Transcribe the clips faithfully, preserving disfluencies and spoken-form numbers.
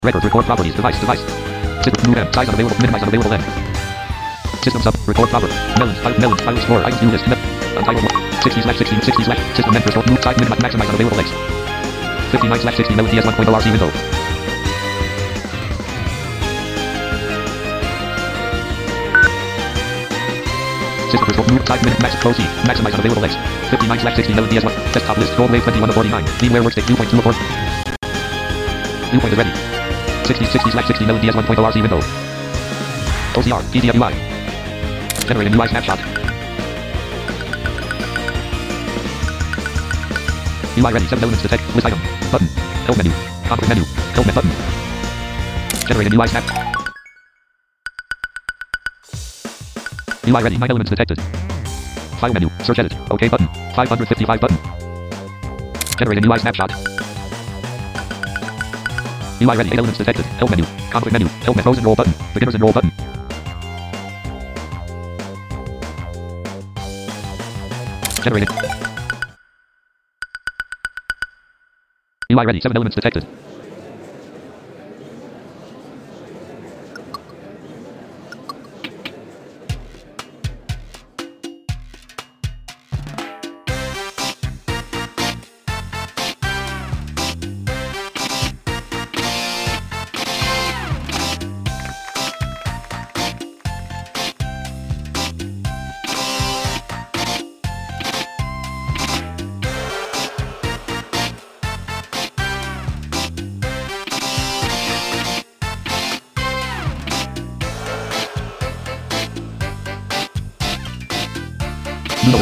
Record, record properties, device, device. System, new M, size unavailable, minimize unavailable length. System sub, record proper. Melons, file, melons, file explorer, items, new list, untitled one. sixty slash sixty, sixty slash, system members, move, size, minimize, maximize unavailable lengths. fifty-nine slash sixty, melon D S one point oh R C window. System control, move, size, minimize, max, close C, maximize unavailable lengths. fifty-nine slash sixty, melon D S one, desktop list, scroll wave twenty-one of forty-nine, VMware workspace, two point two of four. New point is ready. sixty, sixty slash sixty, melon D S one point oh R C window. O C R, P D F U I. Generate a new U I snapshot. U I ready, seven elements detect, list item, button, help menu, conflict menu, help menu button. Generate a new U I snap. U I ready, nine elements detected. File menu, search edit, OK button, five hundred fifty-five button. Generate a new U I snapshot. U I ready, eight elements detected, help menu, conflict menu, help menu, frozen roll button, beginners enroll button. Generated. U I ready, seven elements detected. No.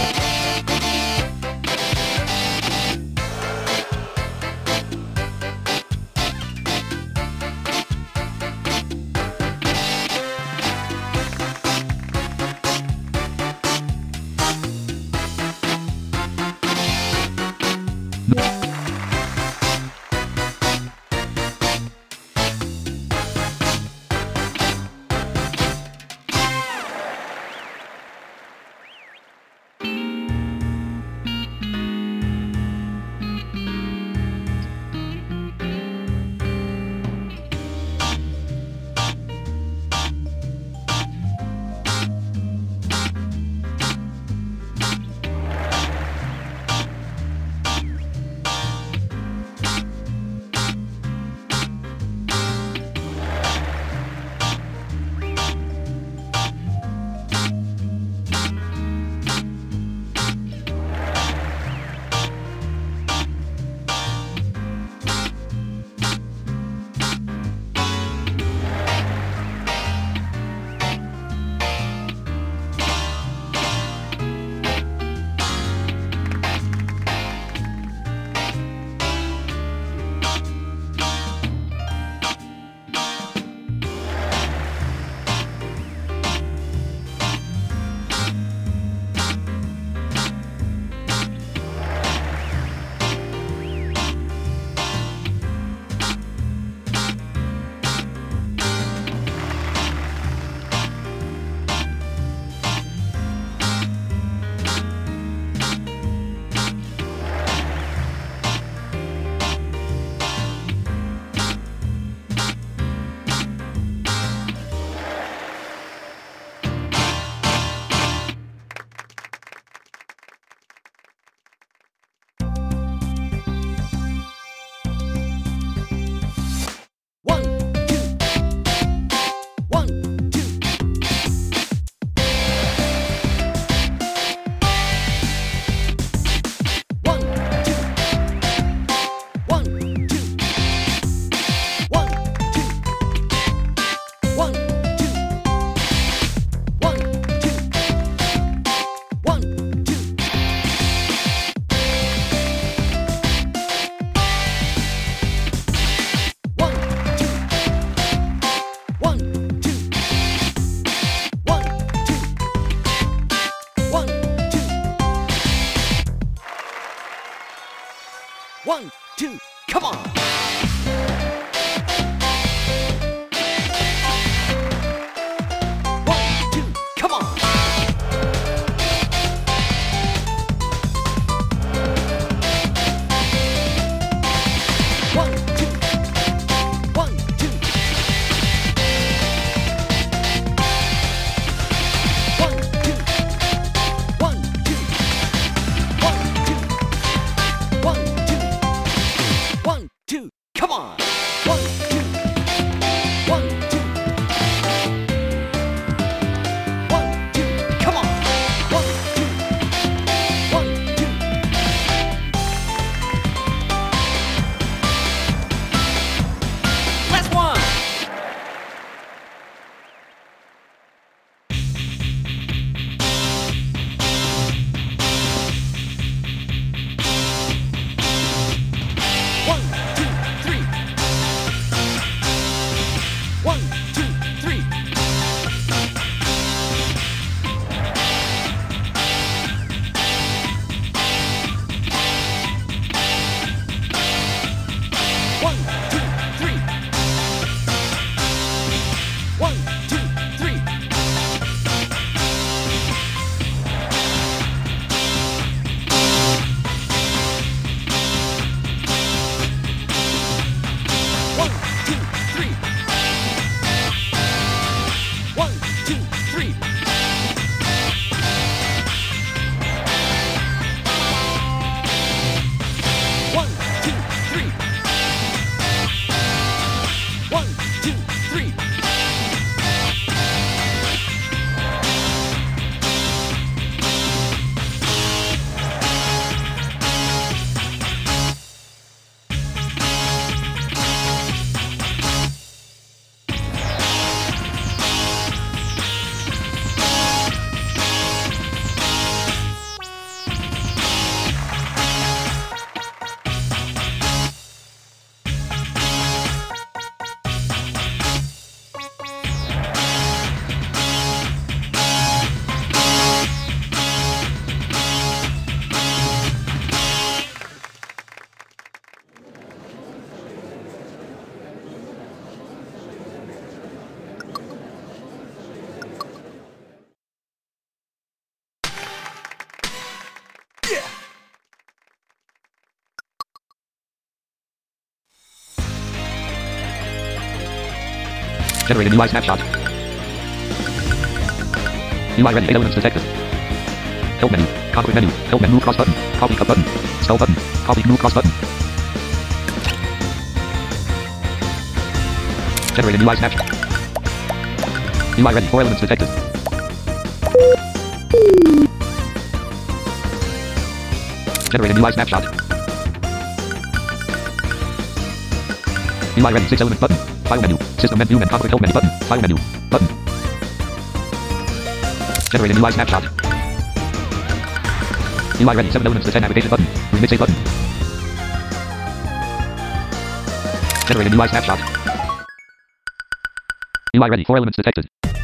One, two, come on! One, two, come on! One, two, one, two. One, two, three. One, two, three. One, two, three. One, two, three. One, two, three. One, two, three. One, two, three. Generate a new eye snapshot. U I ready. Eight elements detected. Help menu. Conflict menu. Help menu. Cross button. Copy cut button. Spell button. Copy move cross button. Generate a new eye snapshot. U I ready. Four elements detected. Generate a new eye snapshot. U I ready. Six element button. File menu. System menu and conflict help menu button. File menu. Button. Generate a new eye snapshot. U I ready. Seven elements to ten navigation button. Remix a button. Generate a new eye snapshot. U I ready. Four elements detected.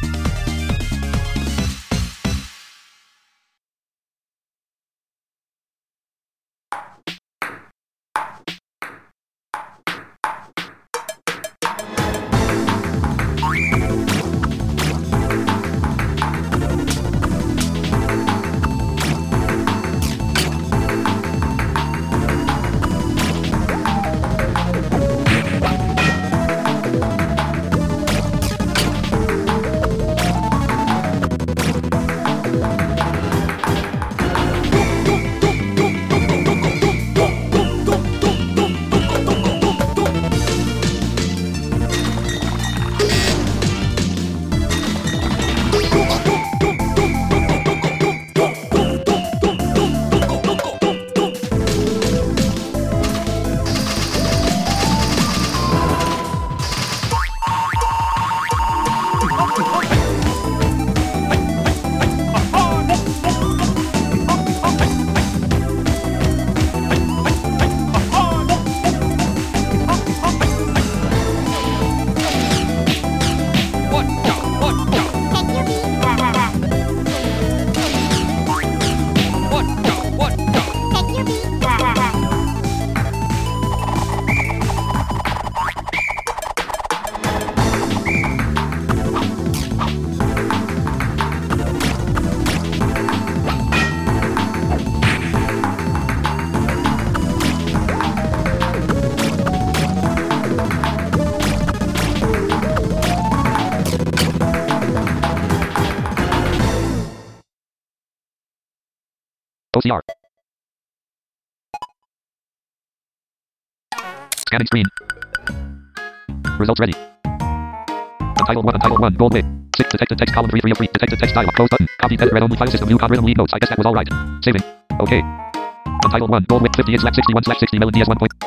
O C R. Scanning screen. Results ready. Untitled one, Untitled one, gold width. six, detected text, column three, three of three, detected text dialog, close button. Copy, edit, read only, file system, view, code, rhythm, lead notes. I guess that was alright. Saving. Okay. Untitled one, gold width, fifty-eight slash sixty-one slash sixty, melody as one point.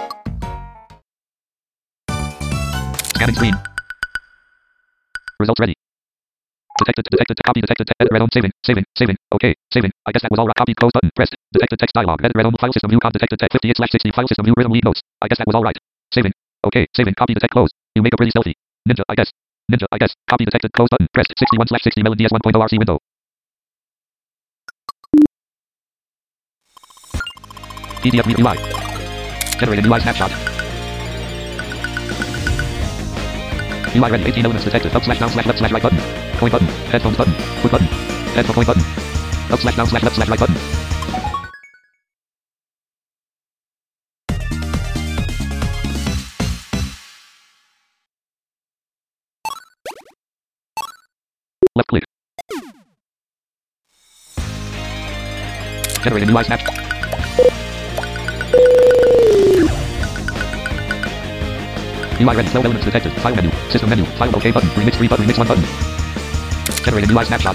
Scanning screen. Results ready. Detected, detected, copy, detected, edit, read only, saving, saving, saving. Okay, saving. I guess that was alright. Copy, close button, pressed. Detected text dialog, edit, read only, file system, view, code, detected text, fifty-eight slash sixty, file system, view, rhythm, lead notes. I guess that was alright. Saving. Okay, saving, copy, detect, close. You make a pretty stealthy. Ninja, I guess. Ninja, I guess. Copy detected. Close button. Press sixty-one slash sixty Melon D S one point oh R C window. P D F U I. Generate a U I snapshot. U I ready. eighteen elements detected. Up slash down slash left slash right button. Coin button. Headphones button. Foot button. Headphone coin button. Up slash down slash left slash right button. Left click. Generate a U I snapshot. U I ready. twelve elements detected. File menu. System menu. File OK button. Remix three button. Remix one button. Generate a U I snapshot.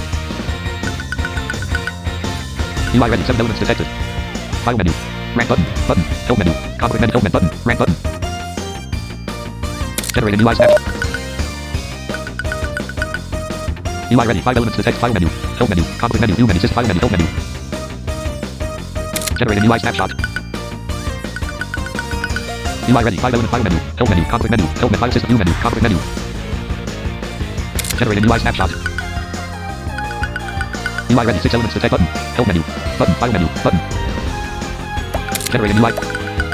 U I ready. seven elements detected. File menu. Rank button. Button. Help menu. Conflict menu. Help menu button. Rank button. Generate a U I snapshot. U I ready. five elements detect. File menu. Help menu. Conflict menu. View menu. System file menu. Help menu. Generate a U I snapshot. U I ready. five element file menu. Help menu. Conflict menu. Help menu. File system view menu. Conflict menu. Generate a U I snapshot. U I ready. six elements detect button. Help menu. Button. File menu. Button. Generate a U I.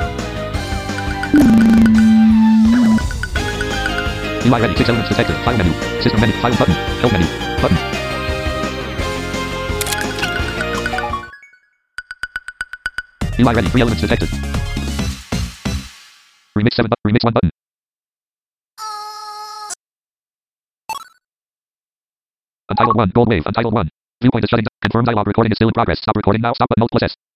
U I ready. six elements detected. File menu. System menu. File button. Help menu. Button. U I ready. three elements detected. Remix seven button. Remix one button. Untitled one. Gold wave. Untitled one. Viewpoint is shutting down. Confirm dialog recording is still in progress. Stop recording now. Stop button. Alt plus S.